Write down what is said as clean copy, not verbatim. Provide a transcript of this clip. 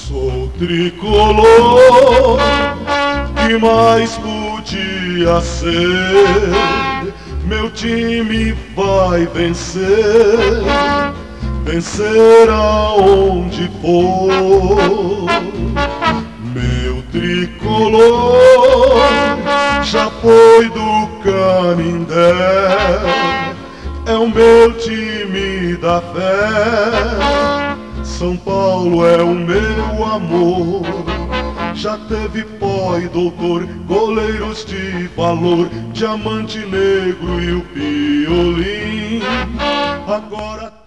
Sou tricolor, que mais podia ser? Meu time vai vencer, vencer aonde for. Meu tricolor já foi do Canindé, é o meu time da fé. São Paulo é o meu amor. Já teve pó e doutor, goleiros de valor, Diamante Negro e o Piolim. Agora